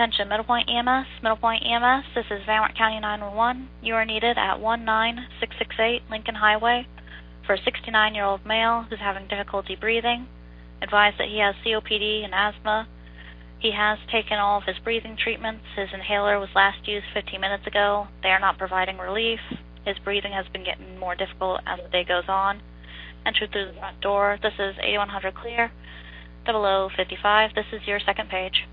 Attention, Middle Point EMS. Middle Point EMS, this is Van Wert County 911. You are needed at 19668 Lincoln Highway for a 69-year-old male who's having difficulty breathing. Advised that he has COPD and asthma. He has taken all of his breathing treatments. His inhaler was last used 15 minutes ago. They are not providing relief. His breathing has been getting more difficult as the day goes on. Enter through the front door. This is 8100 clear. 0055. This is your second page.